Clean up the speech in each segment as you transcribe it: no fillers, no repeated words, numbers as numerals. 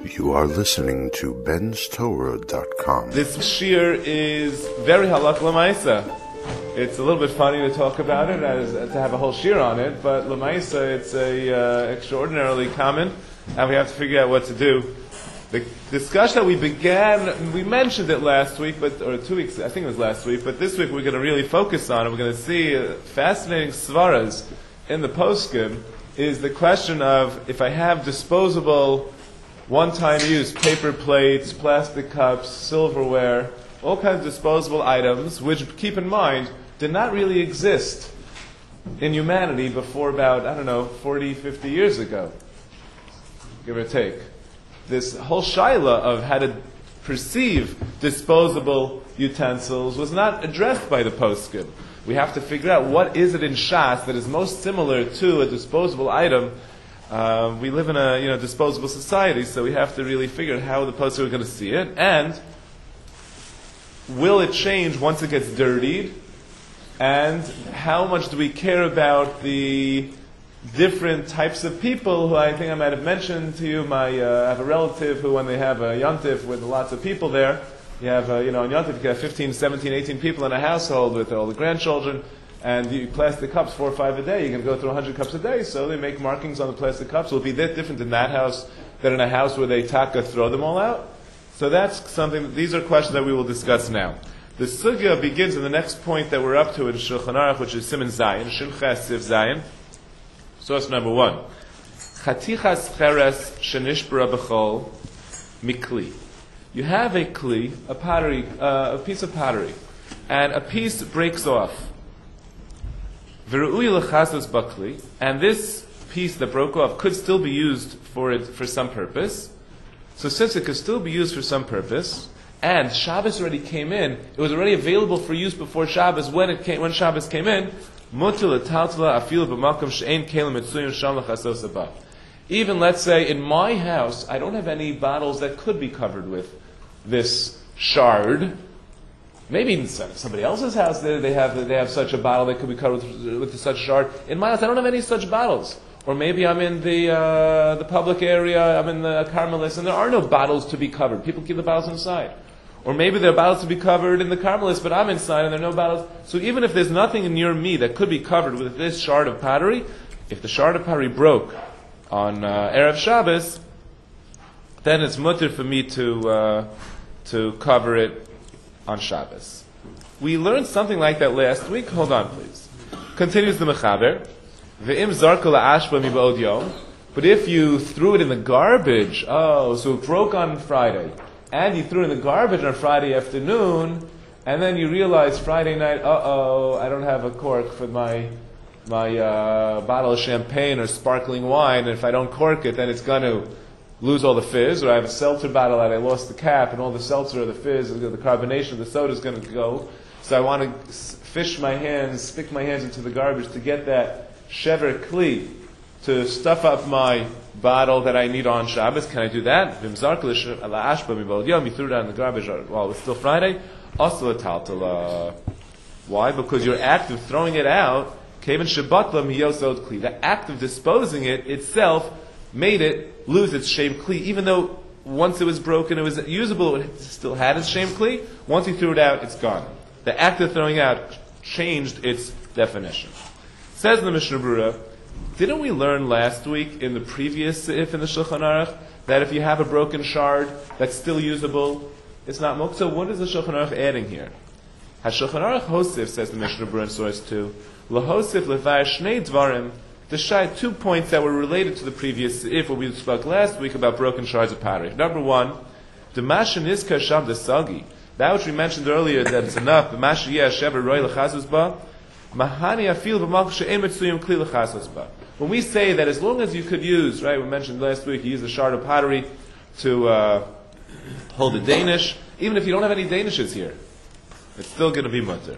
You are listening to benstorah.com. This shir is very halakha l'maisa. It's a little bit funny to talk about it, as to have a whole shir on it, but l'maisa, it's extraordinarily common, and we have to figure out what to do. The discussion that we began, we mentioned it last week, or 2 weeks, I think it was last week, but this week we're going to really focus on it. We're going to see fascinating svaras in the poskim, is the question of, if I have disposable, one-time use, paper plates, plastic cups, silverware, all kinds of disposable items, which, keep in mind, did not really exist in humanity before about, 40, 50 years ago, give or take. This whole shaila of how to perceive disposable utensils was not addressed by the poskim. We have to figure out what is it in Shas that is most similar to a disposable item. We live in a disposable society, so we have to really figure out how the poskim are going to see it, and will it change once it gets dirtied, and how much do we care about the different types of people who I think I might have mentioned to you. I have a relative who, when they have a yontif with lots of people there, you have, on yontif you have 15, 17, 18 people in a household with all the grandchildren, and you plastic cups, 4 or 5 a day, you're going to go through 100 cups a day, so they make markings on the plastic cups. Will it be that different in that house than in a house where they throw them all out? So that's something, these are questions that we will discuss now. The sugya begins in the next point that we're up to in Shulchan Aruch, which is Siman Zayin, Shin Ches Siv Zayin. Source number 1. Chatichas cheres shenishbara b'chol mikli. You have a kli, a pottery, a piece of pottery, and a piece breaks off. V'ru'uy l'chasos b'kli, and this piece that broke off could still be used for some purpose. So since it could still be used for some purpose, and Shabbos already came in, it was already available for use before Shabbos. When Shabbos came in, even let's say in my house, I don't have any bottles that could be covered with this shard. Maybe in somebody else's house they have such a bottle that could be covered with such a shard. In my house, I don't have any such bottles. Or maybe I'm in the public area, I'm in the Carmelis, and there are no bottles to be covered. People keep the bottles inside. Or maybe there are bottles to be covered in the Carmelis, but I'm inside and there are no bottles. So even if there's nothing near me that could be covered with this shard of pottery, if the shard of pottery broke on Erev Shabbos, then it's mutter for me to cover it on Shabbos. We learned something like that last week. Hold on, please. Continues the Mechaber. Ve'im zarka la'ashba miba'od yom. But if you threw it in the garbage, so it broke on Friday, and you threw it in the garbage on Friday afternoon, and then you realize Friday night, I don't have a cork for my bottle of champagne or sparkling wine, and if I don't cork it, then it's going to lose all the fizz, or I have a seltzer bottle that I lost the cap, and all the seltzer or the fizz, the carbonation of the soda is going to go, so I want to stick my hands into the garbage to get that shever kli, to stuff up my bottle that I need on Shabbos. Can I do that? You threw it out in the garbage while it's still Friday. Why? Because your act of throwing it out, the act of disposing it itself made it lose its shem kli. Even though once it was broken, it was usable, it still had its shem kli. Once you threw it out, it's gone. The act of throwing out changed its definition. Says in the Mishnah Berurah, didn't we learn last week in the previous Seif in the Shulchan Aruch that if you have a broken shard that's still usable, it's not muktzah? So what is the Shulchan Aruch adding here? HaShulchan Aruch Hosif, says the Mishnah Berurah in source 2, L'Hosif Levar Shnei Dvarim, to shy 2 points that were related to the previous Seif, what we spoke last week about broken shards of pottery. Number 1, D'masha nizkar sham desagi, that which we mentioned earlier, that it's enough, D'masha yeh shever roi l'chazus ba, Mahani afil b'malch she'em etzuyim kli l'chasos ba. When we say that as long as you could use, right, we mentioned last week, you use a shard of pottery to hold a Danish, even if you don't have any Danishes here, it's still going to be mutter.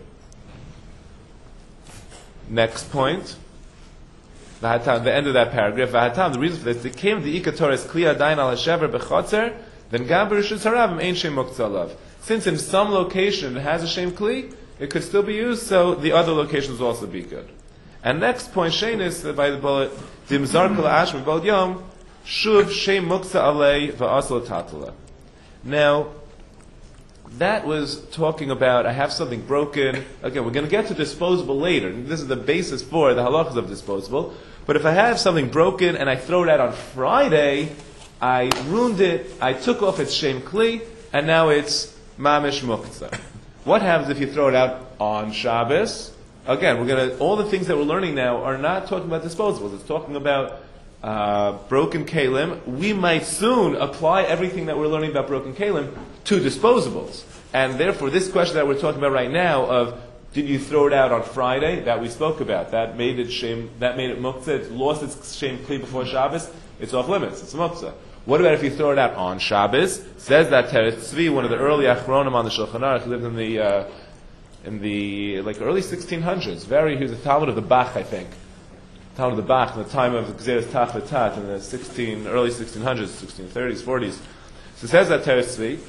Next point, the end of that paragraph, the reason for this, it came the ikatores kli adayin al hashever b'chotzer, then gam b'rishus haravim ein shem moktzalav. Since in some location it has a shem kli, it could still be used, so the other locations will also be good. And next point, Shenis, by the bullet, Dimzar Kula Ashma Bal Yom, Shuv Shem Muksa Alei Va'asal Tatala. Now, that was talking about, I have something broken. Again, we're going to get to disposable later. This is the basis for the halachas of disposable. But if I have something broken and I throw it out on Friday, I ruined it, I took off its Shem Kli, and now it's Mamish Muktzah. What happens if you throw it out on Shabbos? Again, all the things that we're learning now are not talking about disposables. It's talking about broken kalim. We might soon apply everything that we're learning about broken kalim to disposables. And therefore, this question that we're talking about right now of did you throw it out on Friday, that we spoke about, that made it muktzah, it lost its shem kli before Shabbos, it's off limits, it's muktzah. What about if you throw it out on Shabbos? Says that Teretz Tzvi, one of the early achronim on the Shulchan Aruch, he lived in the early 1600s. He was a Talmud of the Bach, I think. Talmud of the Bach in the time of Gzeres Tafetat in the early 1600s, 1630s, 40s. So it says that Teretz Tzvi,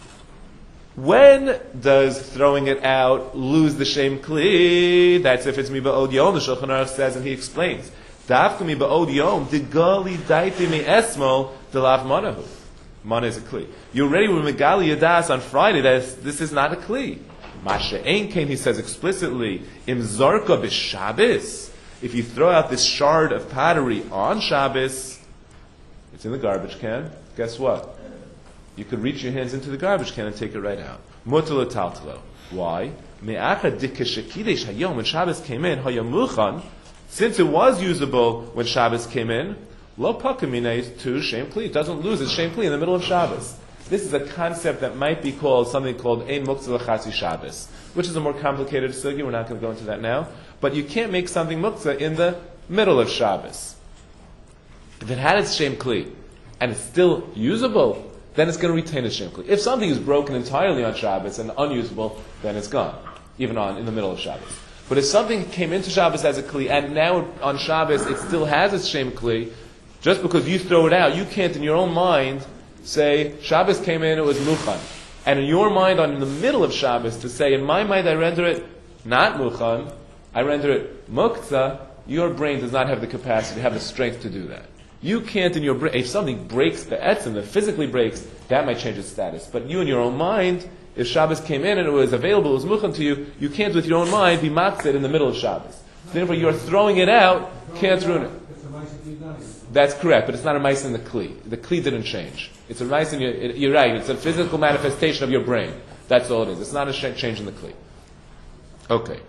when does throwing it out lose the Shem Kli? That's if it's Miba'od Yom, the Shulchan Aruch says, and he explains. Dafka Miba'od Yom, Digali Daiti Mi Esmo, Delav Manahu. Mana is a Kli. You already were Megali Yadas on Friday, this is not a Kli. Masha Einkein, he says explicitly, Im Zarka B'Shabbos, if you throw out this shard of pottery on Shabbos, it's in the garbage can. Guess what? You could reach your hands into the garbage can and take it right out. Mutal taltalo. Why? Me'acha dikeshekidesh hayom, when Shabbos came in, hayamuchan, since it was usable when Shabbos came in, lo pakamine to shem kli. It doesn't lose its shem kli in the middle of Shabbos. This is a concept that might be called something called ein muktzah l'chatzi Shabbos, which is a more complicated sugi. We're not going to go into that now. But you can't make something muktzah in the middle of Shabbos. If it had its shem kli and it's still usable, then it's going to retain its shem kli. If something is broken entirely on Shabbos and unusable, then it's gone, even in the middle of Shabbos. But if something came into Shabbos as a kli and now on Shabbos it still has its shem kli, just because you throw it out, you can't in your own mind say, Shabbos came in, it was muchan. And in your mind, in the middle of Shabbos, to say, in my mind I render it not muchan, I render it muktzah, your brain does not have the capacity, to have the strength to do that. You can't in your brain, if something breaks the etzim, that physically breaks, that might change its status. But you in your own mind, if Shabbos came in and it was available, it was muchan to you, you can't with your own mind be matzed in the middle of Shabbos. So therefore, you're throwing it out, can't ruin it. That's correct, but it's not a mice in the kli. The kli didn't change. It's a mice in you're right, it's a physical manifestation of your brain. That's all it is. It's not a change in the kli. Okay.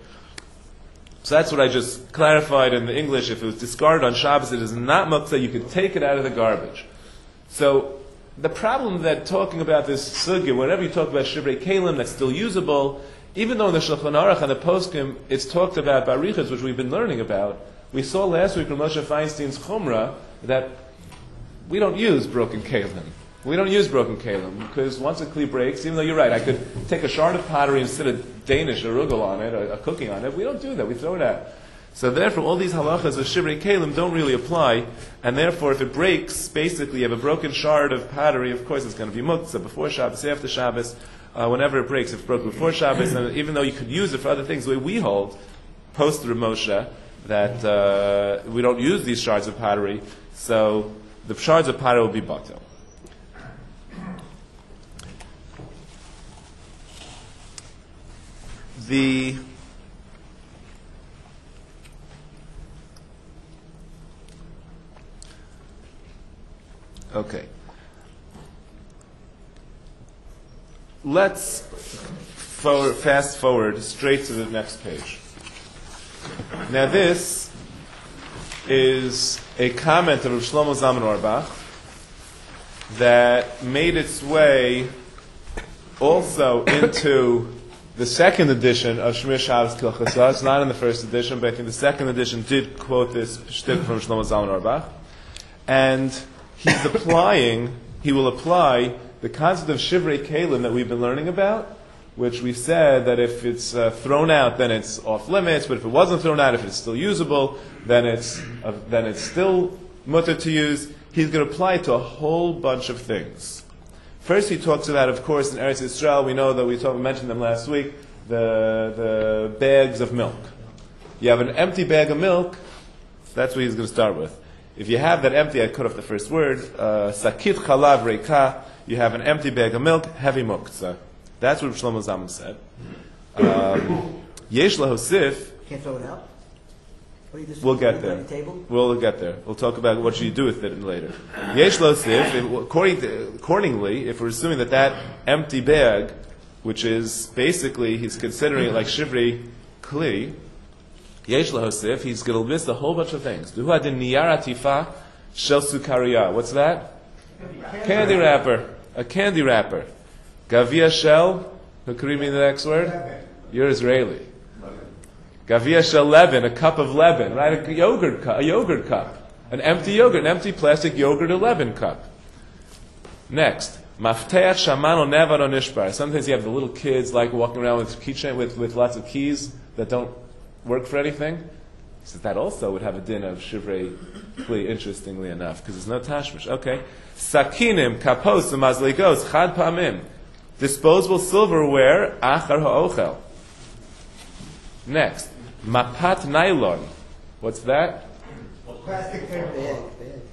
So that's what I just clarified in the English. If it was discarded on Shabbos, it is not muktzah. You could take it out of the garbage. So the problem that talking about this sugya, whenever you talk about shivrei kalim that's still usable, even though in the Shulchan Aruch and the Poskim it's talked about barichas, which we've been learning about, we saw last week from Moshe Feinstein's Chumrah that we don't use broken kalim. We don't use broken kalim because once a kli breaks, even though you're right, I could take a shard of pottery and sit a Danish arugel on it, a cooking on it. We don't do that. We throw it out. So therefore, all these halachas of shivrei kalim don't really apply, and therefore, if it breaks, basically, you have a broken shard of pottery. Of course, it's going to be muktzah before Shabbos, after Shabbos. Whenever it breaks, if it broke before Shabbos, and even though you could use it for other things, the way we hold, post Reb Moshe, that we don't use these shards of pottery, so the shards of pottery will be batel. Okay. Let's fast forward straight to the next page. Now this is a comment of Rav Shlomo Zalman Auerbach that made its way also into the second edition of Shmir Shabbos Kilchasa. It's not in the first edition, but I think the second edition did quote this shtick from Shlomo Zalman Auerbach. And he will apply the concept of Shivrei Kalim that we've been learning about, which we said that if it's thrown out, then it's off limits, but if it wasn't thrown out, if it's still usable, then it's still mutter to use. He's going to apply it to a whole bunch of things. First, he talks about, of course, in Eretz Yisrael, we know that we mentioned them last week, the bags of milk. You have an empty bag of milk, that's what he's going to start with. If you have that empty, I cut off the first word, sakit chalav reika, you have an empty bag of milk, heavy muktzah. That's what Shlomo Zalman said. Yesh lahosif. Can't throw it out? We'll get there. We'll get there. We'll talk about what you do with it later. Yesh lahosif, accordingly, if we're assuming that empty bag, which is basically, he's considering it like shivri kli, Yesh lahosif, he's going to list a whole bunch of things. Duhu adin niyar atifa shel sukariya. What's that? Candy wrapper. A candy wrapper. Gavia shel. Who could read me the next word? You're Israeli. Gavia shel leaven, a cup of leaven, right? A yogurt cup. An empty yogurt, an empty plastic yogurt 11 cup. Next. Mafteach shamano nevado nishbar. Sometimes you have the little kids like walking around with keychain with lots of keys that don't work for anything. He says that also would have a din of shivrei kli, interestingly enough, because there's no tashmish. Okay. Sakinim, kapos, mazligos, chad pamim. Disposable silverware, achar ha'ochel. Next. Mapat nylon. What's that? Plastic paper.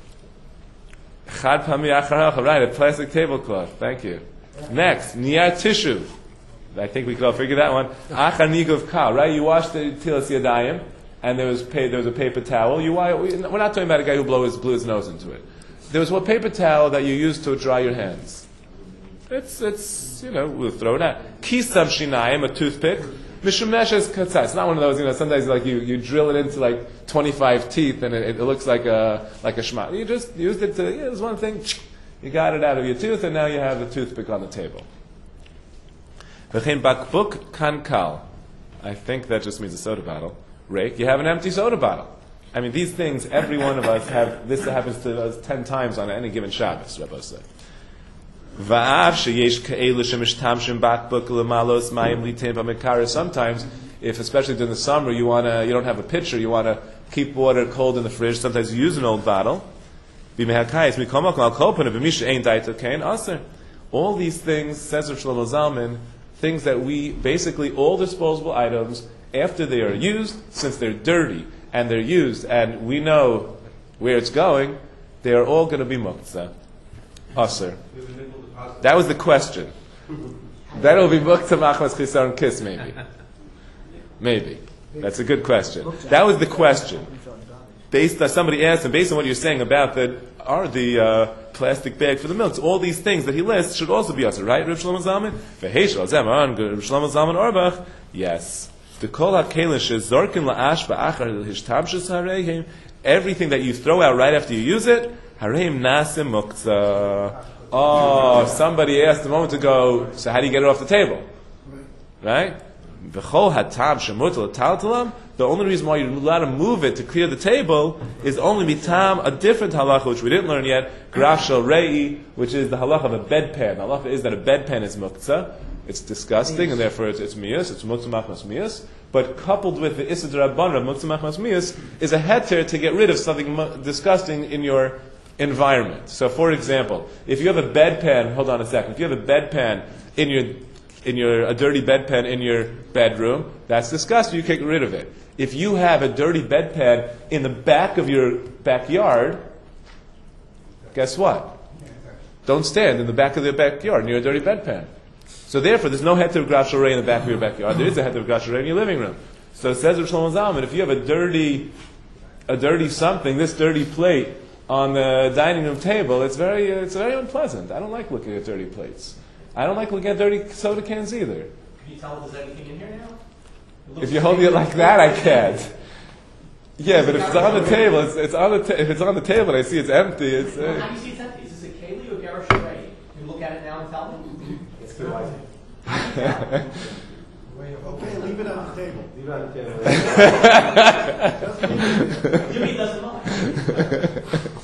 Chad pami achar ha'ochel. Right, a plastic tablecloth. Thank you. Next. Niyar tissue. I think we could all figure that one. Achar niguv kal. Right, you washed the tilas yadayim, and there was a paper towel. We're not talking about a guy who blew his nose into it. There was one paper towel that you used to dry your hands. It's we'll throw it out. Kisam shinayim, a toothpick. Mishumeshes katzah. It's not one of those, sometimes like you drill it into like 25 teeth and it looks like a shmat. You just used it to, there's one thing, you got it out of your tooth and now you have the toothpick on the table. V'chein bakbuk kankal. I think that just means a soda bottle. Rake, you have an empty soda bottle. I mean, these things, every one of us have, this happens to us 10 times on any given Shabbos, Rabbi said. Sometimes, if especially during the summer, you don't have a pitcher, you want to keep water cold in the fridge, sometimes you use an old bottle. All these things, says Rav Shlomo Zalman, things that we, basically all disposable items, after they are used, since they're dirty, and they're used, and we know where it's going, they are all going to be muktzah. Aser. That was the question. That'll be muktzah machmas chisar and kiss, maybe. Maybe. That's a good question. That was the question. Somebody asked him, based on what you're saying about the plastic bag for the milk, all these things that he lists should also be aser, right, Rav Shlomo Zalman? Rav Shlomo Zalman Auerbach, yes. Everything that you throw out right after you use it, hareim nasim muktzah. Oh, somebody asked a moment ago, so how do you get it off the table? Right? The only reason why you're allowed to move it to clear the table is only mitam, a different halacha which we didn't learn yet, graf shel rei, which is the halacha of a bedpan. The halacha is that a bedpan is muktzah. It's disgusting, and therefore it's miyas, it's muktzah machmas miyas. But coupled with the Issa D'Rabbanan of muktzah machmas miyas is a heter to get rid of something disgusting in your environment. So, for example, if you have a bedpan, hold on a second, if you have a bedpan a dirty bedpan in your bedroom, that's disgusting, you can't get rid of it. If you have a dirty bedpan in the back of your backyard, guess what? Don't stand in the back of the backyard near a dirty bedpan. So therefore, there's no heter of graf shel rei in the back of your backyard. There is a heter of graf shel rei in your living room. So it says Rav Shlomo Zalman, if you have a dirty something, this dirty plate on the dining room table, it's very unpleasant. I don't like looking at dirty plates. I don't like looking at dirty soda cans either. Can you tell if there's anything in here now? If you're holding it like that, I can't. Yeah, but if it's on the table, if it's on the table and I see it's empty, it's... How do you see it's empty? Is this a keli or graf shel rei? Can you look at it now and tell me? It's good. Okay, leave it on the table. Leave it on the table. Jimmy doesn't mind.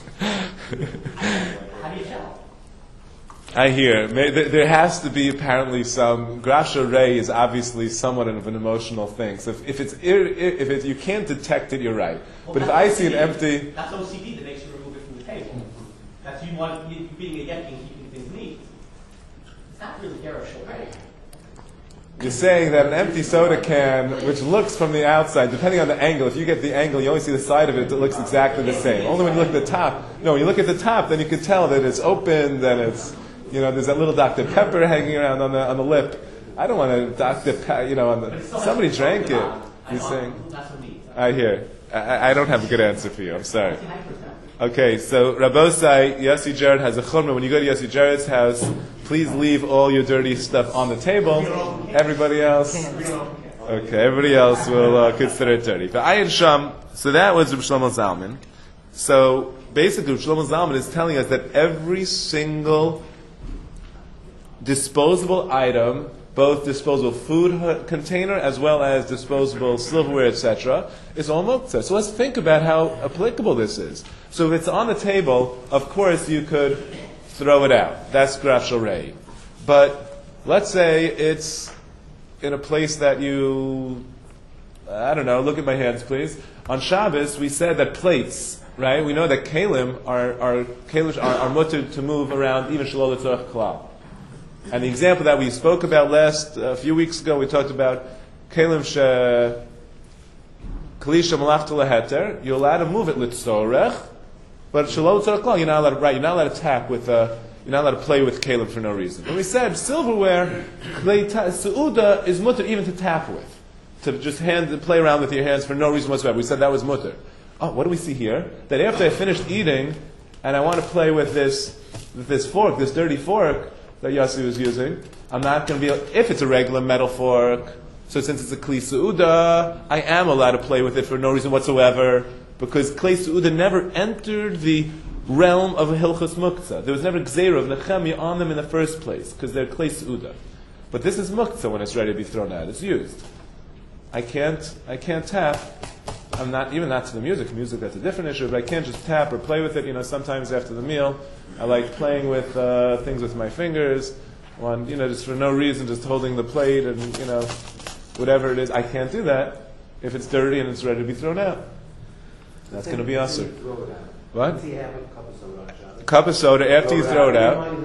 How do you tell? I hear. There has to be apparently some. Graf shel rei is obviously somewhat of an emotional thing. So if you can't detect it, you're right. Well, but if I see an empty, that's OCD that makes you remove it from the table. That's you being a yeti and keeping things neat. It's not really graf shel rei. You're saying that an empty soda can, which looks from the outside, depending on the angle, if you get the angle, you only see the side of it, it looks exactly the same. Only when you look at the top, when you look at the top, then you can tell that it's open, then it's, there's that little Dr. Pepper hanging around on the lip. I don't want a Dr. Pepper, somebody drank it. You're saying, I hear. I don't have a good answer for you, I'm sorry. Okay, so Rabbosai, Yossi Jared has a chumrah. When you go to Yossi Jared's house, please leave all your dirty stuff on the table. Everybody else, will consider it dirty. But Ayin Sham, so that was Reb Shlomo Zalman. So basically, Reb Shlomo Zalman is telling us that every single disposable item, both disposable food container as well as disposable silverware, etc., is all muktzah. So let's think about how applicable this is. So if it's on the table, of course you could throw it out. That's graf shel rei. But let's say it's in a place that look at my hands please. On Shabbos we said that plates, right? We know that kalim are mutter to move around even shalol l'tzorach klal. And the example that we spoke about a few weeks ago, we talked about kalim kalisha malachta leheter. You're allowed to move it litzorech, but shalom tzorech klal, you're not allowed to write. You're not allowed to tap with. You're not allowed to play with kalim for no reason. And we said silverware, seuda is mutter even to tap with, to just play around with your hands for no reason whatsoever. We said that was mutter. Oh, what do we see here? That after I finished eating, and I want to play with this fork, this dirty fork that Yossi was using, I'm not going to be able, if it's a regular metal fork, so since it's a Kli Seuda, I am allowed to play with it for no reason whatsoever, because Kli Seuda never entered the realm of a Hilchos Muktzah. There was never Gzeira of Nechemia on them in the first place, because they're Kli Seuda. But this is Muktzah when it's ready to be thrown out. It's used. I can't tap. I'm not to the music. Music, that's a different issue, but I can't just tap or play with it. Sometimes after the meal, I like playing with things with my fingers, just for no reason, just holding the plate and, whatever it is. I can't do that if it's dirty and it's ready to be thrown out. That's going to be asur. What? Cup of soda, after you throw it out.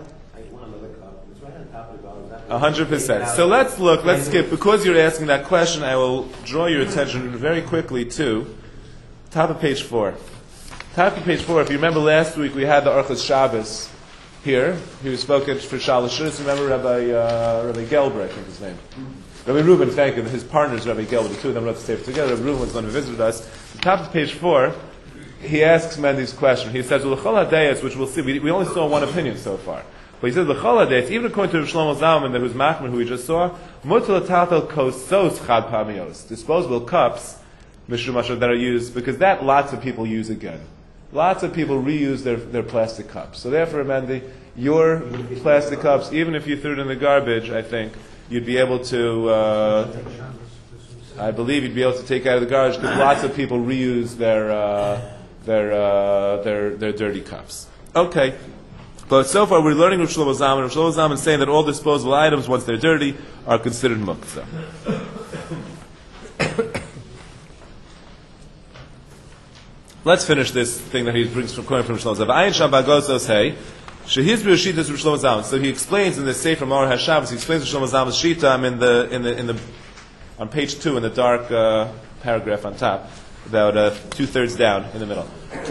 100%. So let's skip. Because you're asking that question, I will draw your attention very quickly to top of page 4. Top of page 4, if you remember last week we had the Orchos Shabbos here. He was spoken for Shalosh Shus. Remember Rabbi Gelber, I think his name. Rabbi Reuben, thank you. His partners, Rabbi Gelber, the two of them wrote the Sefer together. Rabbi Reuben was going to visit us. Top of page 4, he asks Mendy's question. He says, L'chol hadayas, which we'll see, we only saw one opinion so far. But he says, L'chol hadayas, even according to Shlomo Zalman, that was Machman, who we just saw, mutal tatel kosos chad pamios, disposable cups, mishum that are used, because that lots of people use again. Lots of people reuse their plastic cups. So therefore, Mendy, your plastic cups, even if you threw it in the garbage, I think, you'd be able to, I believe you'd be able to take out of the garbage, because lots of people reuse their dirty cups. Okay. But so far we're learning with Shlomo Zalman. Shlomo Zalman is saying that all disposable items, once they're dirty, are considered muktzah. Let's finish this thing that he brings from Shlomo Zalman. So he explains in the Sefer Ma'or HaShabbos, he explains Shlomo Zalman's shita on page 2 in the dark paragraph on top, about 2/3 down in the middle.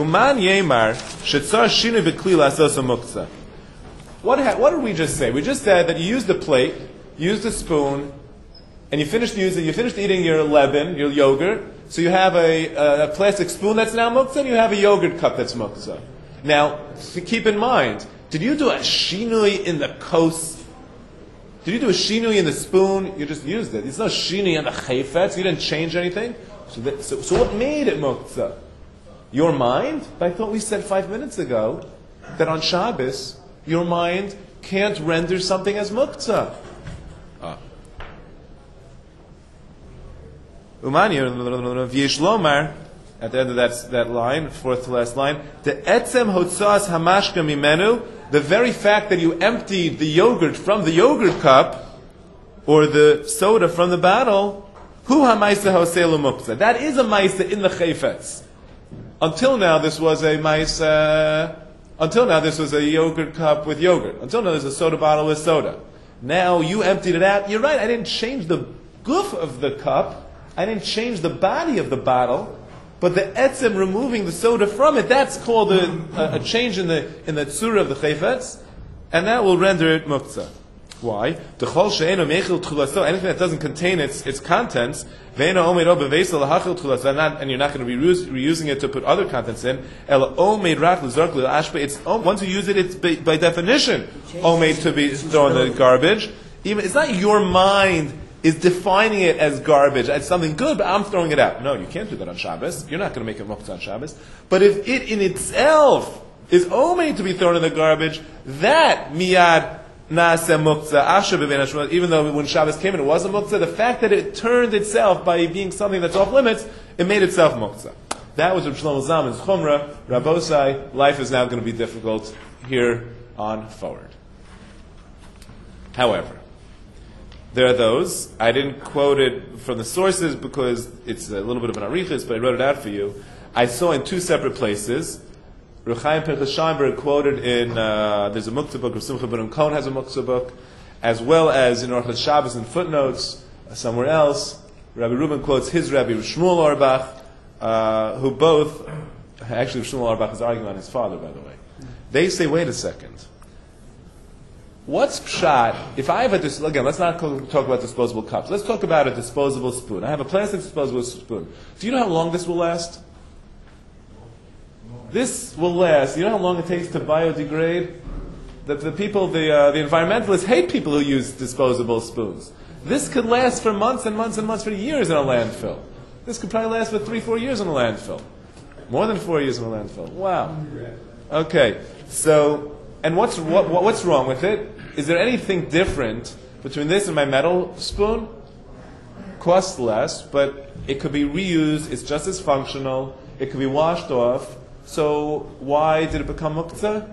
What did we just say? We just said that you use the plate, you use the spoon, and you finished eating your leban, your yogurt, so you have a plastic spoon that's now muktzah, and you have a yogurt cup that's muktzah. Now, keep in mind, did you do a shinui in the kos? Did you do a shinui in the spoon? You just used it. It's no shinui in the chayfetz. You didn't change anything. So what made it muktzah? Your mind? But I thought we said 5 minutes ago that on Shabbos, your mind can't render something as muktzah. V'yeshlomar, at the end of that line, fourth to last line, the etzem hotzas hamashka mimenu, the very fact that you emptied the yogurt from the yogurt cup, or the soda from the bottle, hu ha'maisa hoselu muktzah. That is a maisa in the chayfetz. Until now, this was a maisa. Until now, this was a yogurt cup with yogurt. Until now, there's a soda bottle with soda. Now you emptied it out. You're right, I didn't change the goof of the cup. I didn't change the body of the bottle. But the etzem removing the soda from it, that's called a change in the tzura of the chayfetz. And that will render it muktzah. Why? Anything that doesn't contain its contents, and you're not going to be reusing it to put other contents in. It's once you use it, it's by definition omed to be thrown in the garbage. Even it's not your mind is defining it as garbage, as something good, but I'm throwing it out. No, you can't do that on Shabbos. You're not going to make it muktzah on Shabbos. But if it in itself is omed to be thrown in the garbage, that miyad na'aseh muktzah, asher b'bein hashmot, even though when Shabbos came in it wasn't muktzah, the fact that it turned itself by being something that's off limits, it made itself muktzah. That was Reb Shlomo Zalman's chumrah. Rabbosai, life is now going to be difficult here on forward. However, there are those, I didn't quote it from the sources because it's a little bit of an arichis, but I wrote it out for you. I saw in two separate places. Reb Chaim Pinchas Scheinberg quoted in, there's a muktzah book, Rav Simcha ben Cohen has a muktzah book, as well as in Orchot Shabbos and footnotes, somewhere else, Rabbi Reuben quotes his Rabbi Shmuel Auerbach, who both, actually Shmuel Auerbach is arguing on his father, by the way. They say, wait a second. What's pshat, if I have again, let's not talk about disposable cups. Let's talk about a disposable spoon. I have a plastic disposable spoon. Do you know how long this will last? This will last. You know how long it takes to biodegrade? That the people, the environmentalists hate people who use disposable spoons. This could last for months and months and months, for years in a landfill. This could probably last for 3-4 years in a landfill. More than 4 years in a landfill. Wow. Okay. So, and what's wrong with it? Is there anything different between this and my metal spoon? Costs less, but it could be reused. It's just as functional. It could be washed off. So why did it become muktzah?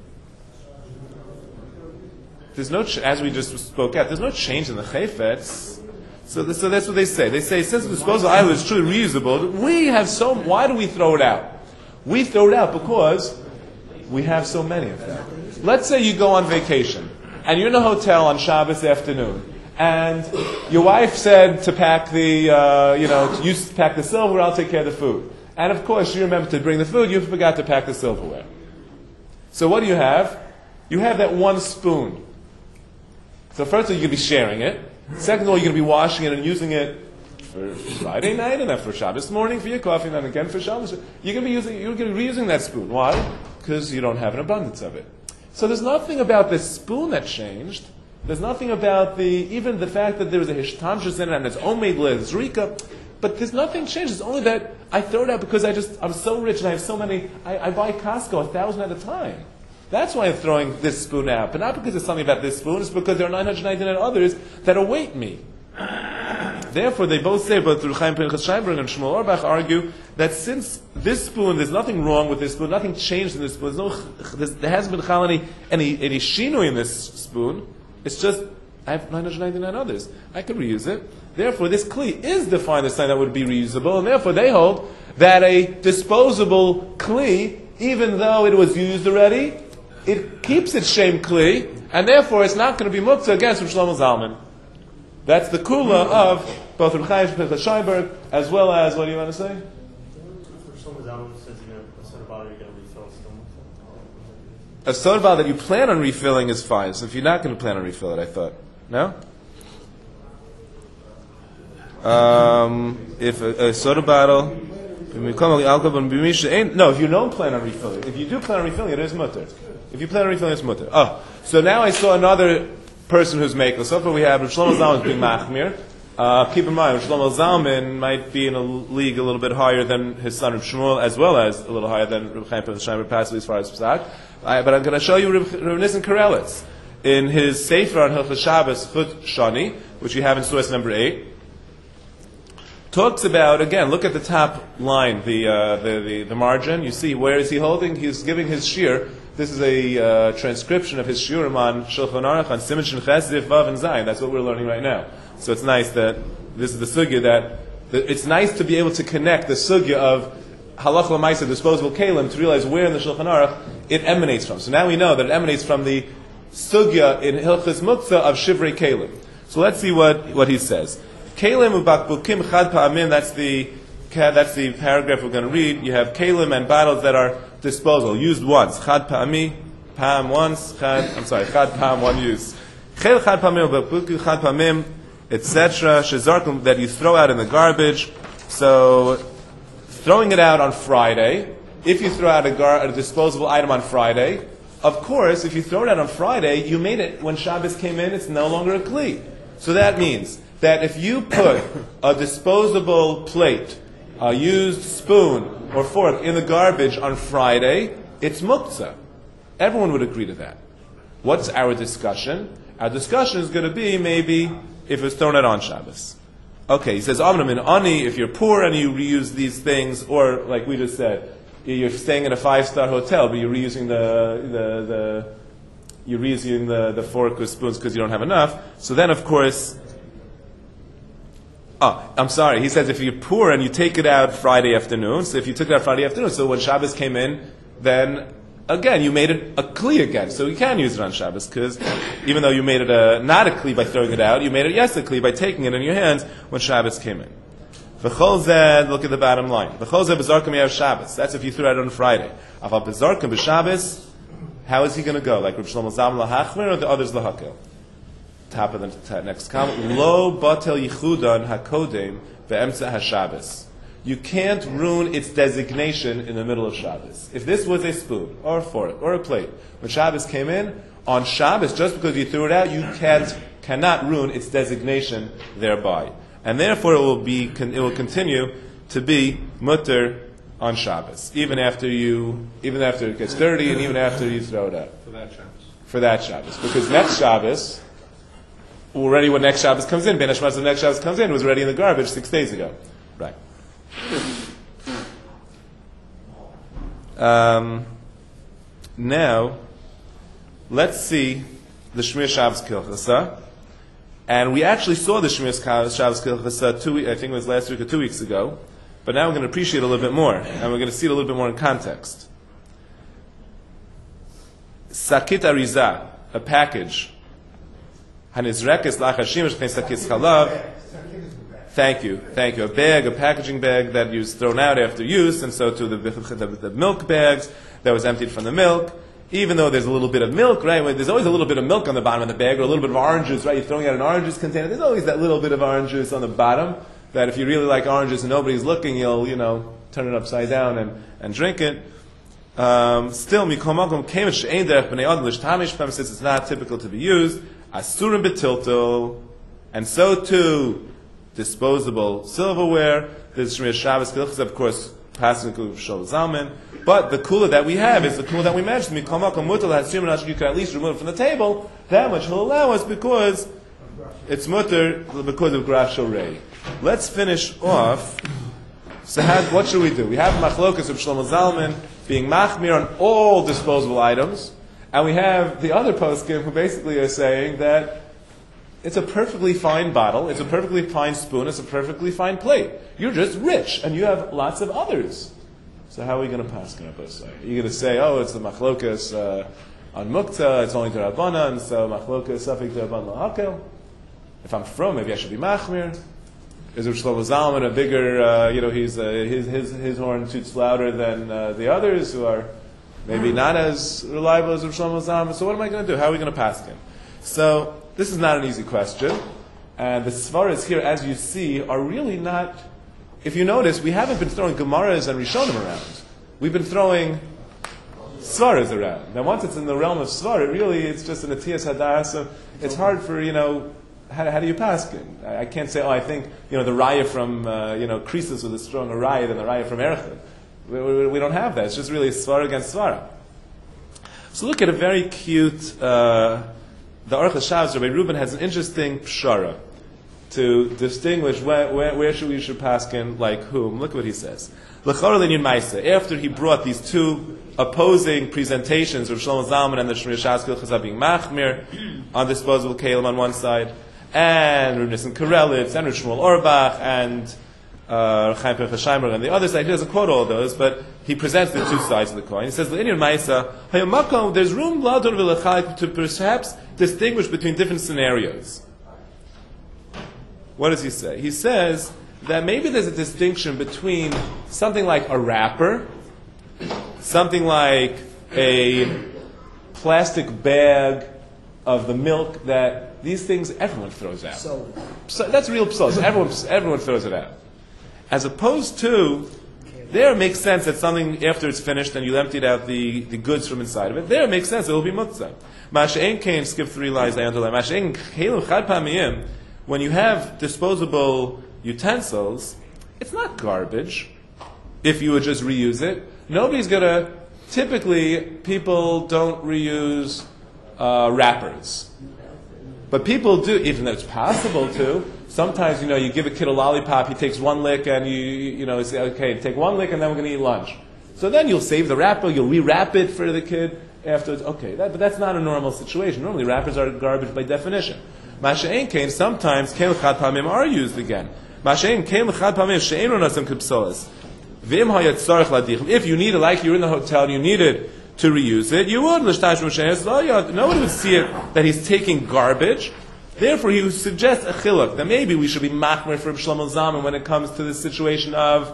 There's no, as we just spoke out, there's no change in the chayfetz. So that's what they say. They say, since the disposable item is truly reusable, why do we throw it out? We throw it out because we have so many of them. Let's say you go on vacation, and you're in a hotel on Shabbos afternoon, and your wife said to pack you pack the silverware, I'll take care of the food. And of course, you remember to bring the food, you forgot to pack the silverware. So what do you have? You have that one spoon. So first of all, you're going to be sharing it. Second of all, you're going to be washing it and using it for Friday night, and then for Shabbos morning for your coffee, and then again for Shabbos. You're going to be reusing that spoon. Why? Because you don't have an abundance of it. So there's nothing about this spoon that changed. There's nothing about even the fact that there was a hishtamshus in it and it's omed lezrika. But there's nothing changed. It's only that I throw it out because I'm so rich and I have so many. I buy Costco 1,000 at a time. That's why I'm throwing this spoon out. But not because there's something about this spoon. It's because there are 999 others that await me. Therefore, they both say, both Reb Chaim Pinchas Scheinberg and Shmuel Auerbach argue that since this spoon, there's nothing wrong with this spoon, nothing changed in this spoon. There hasn't been any shinui in this spoon. It's just I have 999 others. I could reuse it. Therefore, this kli is defined as something that would be reusable, and therefore they hold that a disposable kli, even though it was used already, it keeps its shem kli, and therefore it's not going to be muktzah against Reb Shlomo Zalman. That's the kula of both Reb Chaim Pinchas Scheinberg, as well as, what do you want to say? Reb Shlomo Zalman says a soda bottle you're going to refill still. A soda bottle that you plan on refilling is fine. So if you're not going to plan on refill it, I thought. No? If a soda bottle, no, if you don't plan on refilling it, if you do plan on refilling it, it is mutter. If you plan on refilling it, it's mutter. Oh, so now I saw another person who's making. So far we have Reb Shlomo Zalman being machmir. Keep in mind, Reb Shlomo Zalman might be in a league a little bit higher than his son Reb Shmuel, as well as a little higher than Reb Chaim Pinchas Scheinberg, possibly as far as Psak. But I'm going to show you Reb Nissen Karelitz in his Sefer on Hilchos Shabbos Chut Shani, which you have in source number 8. Talks about, again, look at the top line, the margin. You see, where is he holding? He's giving his shir. This is a transcription of his shiurim on Shulchan Aruch, on Siman Shin Ches, Ziv, Vav, and Zayin. That's what we're learning right now. So it's nice that this is the sugya that it's nice to be able to connect the sugya of halach l'maisa, disposable kalim, to realize where in the Shulchan Aruch it emanates from. So now we know that it emanates from the sugya in Hilchos Muktzah of Shivrei Kelim. So let's see what he says. Kelim ubakbukim chad pa'amim, that's the paragraph we're going to read. You have kelim and bottles that are disposable, used once. Chad pa'ami, pa'am once, chad pa'am, one use. Chel chad pa'amim ubakbukim chad pa'amim, etc. Shezarkum, that you throw out in the garbage. So, throwing it out on Friday, if you throw out a disposable item on Friday, of course, if you throw it out on Friday, you made it when Shabbos came in, it's no longer a kli. So that means that if you put a disposable plate, a used spoon or fork in the garbage on Friday, it's muktzah. Everyone would agree to that. What's our discussion? Our discussion is going to be maybe if it's thrown out on Shabbos. Okay, he says, Ani, if you're poor and you reuse these things, or like we just said, you're staying in a 5-star hotel, but you're reusing the fork or spoons because you don't have enough. So then, of course, I'm sorry. He says if you're poor and you take it out Friday afternoon, so if you took it out Friday afternoon, so when Shabbos came in, then again you made it a kli again. So you can use it on Shabbos because even though you made it not a kli by throwing it out, you made it yes a kli by taking it in your hands when Shabbos came in. V'chol zed, look at the bottom line. V'chol zed b'zarkim yav Shabbos. That's if you threw it out on Friday. Aval b'zarkim b'Shabbos, how is he going to go? Like Reb Shlomo Zalman lahachmir or the others lahakel? Top of the next comment. Lo batel yichudan hakodem ve'emtza haShabbos. You can't ruin its designation in the middle of Shabbos. If this was a spoon or a fork or a plate, when Shabbos came in, on Shabbos, just because you threw it out, you cannot ruin its designation thereby. And therefore it will continue to be mutter on Shabbos, even after it gets dirty and even after you throw it out. For that Shabbos. Because next Shabbos, already when next Shabbos comes in, Ben Hashemaz when next Shabbos comes in, it was already in the garbage 6 days ago. Right. Now, let's see the Shmir Shabbos Kilchasa. And we actually saw the Shmir Shabbos Kilchasa I think it was last week or 2 weeks ago. But now we're going to appreciate it a little bit more. And we're going to see it a little bit more in context. Sakit Arizah, a package. Hanizrekes lachashimish sakis chalav. Thank you. A bag, a packaging bag that was thrown out after use, and so to the milk bags that was emptied from the milk. Even though there's a little bit of milk, right? There's always a little bit of milk on the bottom of the bag, or a little bit of orange juice, right? You're throwing out an orange juice container. There's always that little bit of orange juice on the bottom. That if you really like oranges and nobody's looking, you'll turn it upside down and drink it. Still, mikomakom kemish she'ein derech b'nei adam l'shtamish b'hem, since it's not typical to be used. Asurim b'tiltel, and so too disposable silverware. This Shmir Shabbos Kilchas, of course, passing the Shol Zalman. But the kula that we have is the kula that we mentioned. You can at least remove it from the table. That much will allow us because it's mutter because of Graf Shorei. Let's finish off. So what should we do? We have Machlokas of Shlomo Zalman being machmir on all disposable items, and we have the other poskim who basically are saying that it's a perfectly fine bottle, it's a perfectly fine spoon, it's a perfectly fine plate. You're just rich, and you have lots of others. So how are we going to pass on both sides? Are you going to say, it's the machlokas on mukta, it's only d'Rabbanan, so machlokas safek d'Rabbanan l'hakel? If I'm from, maybe I should be machmir. Is Rav Shlomo Zalman a bigger, his horn toots louder than the others who are maybe not as reliable as Rav Shlomo Zalman? So what am I going to do? How are we going to pass him? So this is not an easy question. And the svaras here, as you see, are really not... If you notice, we haven't been throwing Gemaras and Rishonim around. We've been throwing svaras around. Now once it's in the realm of svara, really it's just an atiyas hadar, so it's hard for, how do you pass it? I can't say, I think, the raya from, Krisus with a stronger raya than the raya from Erechim. We don't have that. It's just really svara against svara. So look at a very cute, the Aruch HaShabbos, Rabbi Reuben has an interesting pshara to distinguish where should we paskin, like whom. Look what he says. After he brought these two opposing presentations of Shlomo Zalman and the Shmir Shabbos Kilchasa being machmir on disposable kelim on one side, and Reb Nissen Karelitz and Reb Shmuel Orbach and Chaim Pinchas Scheinberg and the other side. He doesn't quote all those, but he presents the two sides of the coin. He says, "L'inyan Ma'isa Hayamakom." There's room Ladon v'Lechalik to perhaps distinguish between different scenarios. What does he say? He says that maybe there's a distinction between something like a wrapper, something like a plastic bag of the milk that these things everyone throws out. So that's real psolos. Everyone throws it out. As opposed to, there it makes sense that something after it's finished and you emptied out the goods from inside of it. There it makes sense. It will be muktzah. Masha'en kain, skip 3 lines, I underline. Masha'en kelim chad pamiyim. When you have disposable utensils, it's not garbage. If you would just reuse it, nobody's gonna. Typically, people don't reuse wrappers, but people do, even though it's possible to. Sometimes, you give a kid a lollipop, he takes one lick, and you say, okay, take one lick, and then we're going to eat lunch. So then you'll save the wrapper, you'll rewrap it for the kid afterwards. Okay, but that's not a normal situation. Normally, wrappers are garbage by definition. Masha'en kain, sometimes kein l'chad pamim are used again. Masha'en kain l'chad pamim she'enu nasim k'psolas. V'im hayat tzarech ladich. If you need it, like you're in the hotel, you needed to reuse it, you would. Nobody would see it that he's taking garbage. Therefore, he would suggest a chiluk that maybe we should be machmer for Shlomo Zalman when it comes to the situation of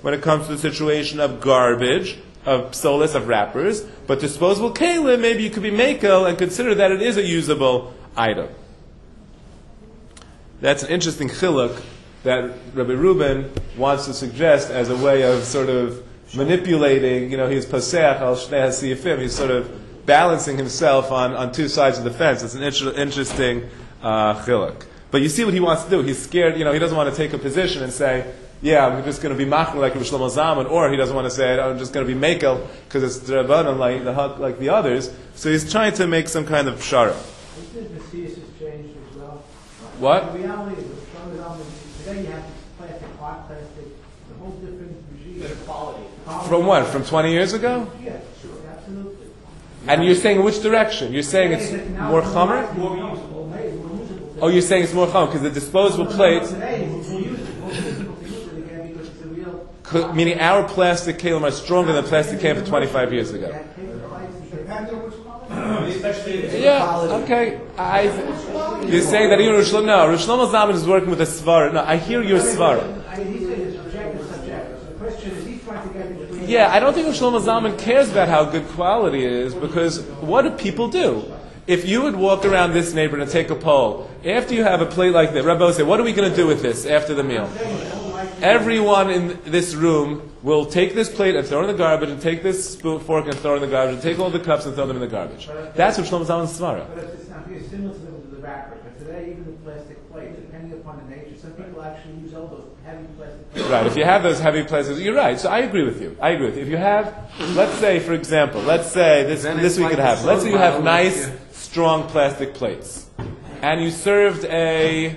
garbage, of psolas, of wrappers. But disposable kelim, maybe you could be makel and consider that it is a usable item. That's an interesting chiluk that Rabbi Reuben wants to suggest as a way of sort of manipulating, he's posech al shnei hasiyafim, he's sort of balancing himself on two sides of the fence. It's an interesting chiluk. But you see what he wants to do. He's scared, he doesn't want to take a position and say, yeah, I'm just going to be machmer like Rav Shlomo Zalman, or he doesn't want to say, I'm just going to be mekel because it's drabanan like the others. So he's trying to make some kind of pshara. Isn't the thesis changed as well? What? The reality is, today you have plastic, hot plastic, it's a whole different regime. Better quality. From what? From 20 years ago? Yeah, sure, absolutely. And you're saying which direction? You're saying it's more chamer? More usable, maybe more usable. Oh, you're saying it's more chamer because the disposable plates, Today it's more usable to use it again because it's a real... meaning our plastic kalim are stronger than plastic came for 25 years ago. Depends on which quality. Especially Yeah, okay. You're saying that even Rosh Shlomo Zalman is working with a svara. No, I hear your svara. I mean, he said it's objective, subjective. So the question is, he's trying to get between... Yeah, I don't think Rosh Shlomo Zalman cares about how good quality is because what do people do? If you would walk around this neighborhood and take a poll, after you have a plate like this, Rabbi would say, what are we going to do with this after the meal? Everyone in this room will take this plate and throw it in the garbage, and take this fork and throw it in the garbage, and take all the cups and throw them in the garbage. That's what Shlomo Zalman's svara. But it's not similar to the wrapper. But today, even the plastic plate, depending upon the nature, some people actually use all those heavy plastic plates. Right, if you have those heavy plastics, you're right. So I agree with you. If you have, let's say, for example, this we could have. Let's say you have nice, strong plastic plates, and you served a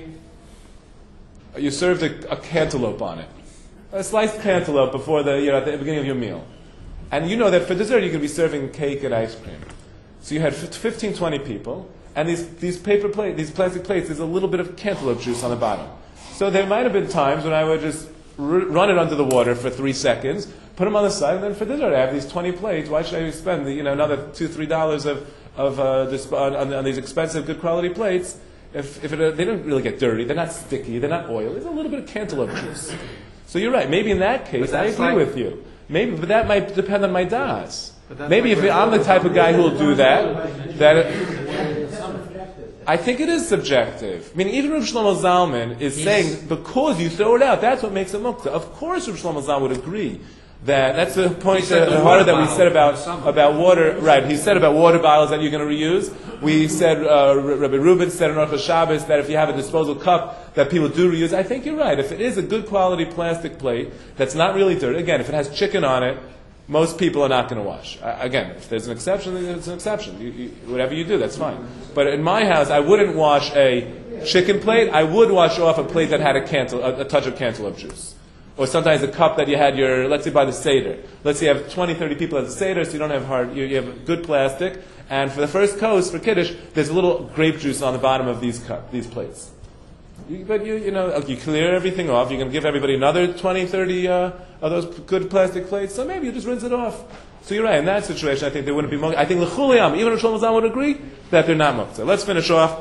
cantaloupe on it, a sliced cantaloupe before at the beginning of your meal, and you know that for dessert you're going to be serving cake and ice cream. So you had 15, 20 people, and these plastic plates, there's a little bit of cantaloupe juice on the bottom. So there might have been times when I would just run it under the water for 3 seconds, put them on the side, and then for dessert I have these 20 plates. Why should I spend another $2-3 on these expensive, good quality plates? They don't really get dirty, they're not sticky, they're not oily. There's a little bit of cantaloupe juice. So you're right. Maybe in that case, I agree with you. Maybe, but that might depend on my das. Maybe if I'm the type of guy who will do that I think it is subjective. I mean, even Rav Shlomo Zalman is saying because you throw it out, that's what makes it muktzah. Of course, Rav Shlomo Zalman would agree. That's the point that we said about water. Right, he said about water bottles that you're going to reuse. We said, Rabbi Reuben said on Rosh Hashanah that if you have a disposable cup that people do reuse, I think you're right. If it is a good quality plastic plate that's not really dirty, again, if it has chicken on it, most people are not going to wash. Again, if there's an exception, then it's an exception. Whatever you do, that's fine. But in my house, I wouldn't wash a chicken plate. I would wash off a plate that had a touch of cantaloupe juice. Or sometimes a cup that you had let's say by the Seder. Let's say you have 20, 30 people at the Seder, so you don't have you have good plastic. And for the first course, for Kiddush, there's a little grape juice on the bottom of these plates. But you clear everything off. You're going to give everybody another 20, 30 of those good plastic plates. So maybe you just rinse it off. So you're right. In that situation, I think they wouldn't be moktzeh. I think l'chuliyam, even if Shlomo Zalman would agree that they're not moktzeh. Let's finish off.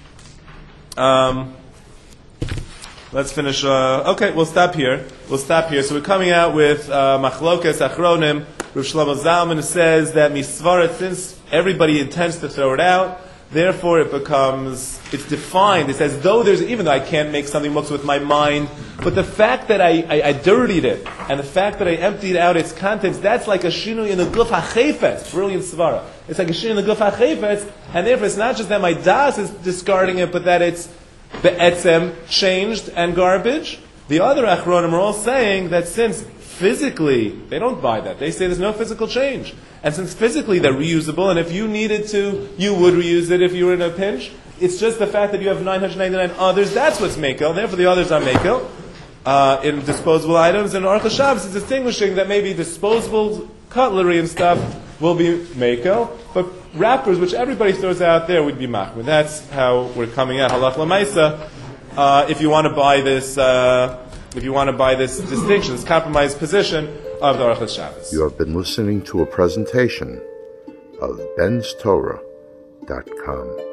Okay, we'll stop here. So we're coming out with Machlokas Achronim. Rav Shlomo Zalman says that misvarat, since everybody intends to throw it out, therefore it's defined. It's as though even though I can't make something muktzah with my mind, but the fact that I dirtied it, and the fact that I emptied out its contents, that's like a shinui in the guf hachefetz. Brilliant svara. It's like a shinui in the guf hachefetz, and therefore it's not just that my das is discarding it, but that it's the etzem changed and garbage. The other achronim are all saying that since physically, they don't buy that. They say there's no physical change. And since physically they're reusable, and if you needed to, you would reuse it if you were in a pinch. It's just the fact that you have 999 others, that's what's mekel. Therefore the others are mekel. In disposable items, and Aruch HaShabbos is distinguishing that maybe disposable cutlery and stuff will be mekel, but wrappers, which everybody throws out there, would be machmir. That's how we're coming out. Halach l'maisa. If you want to buy this distinction, this compromised position of the Aruch HaShabbos. You have been listening to a presentation of benstorah.com.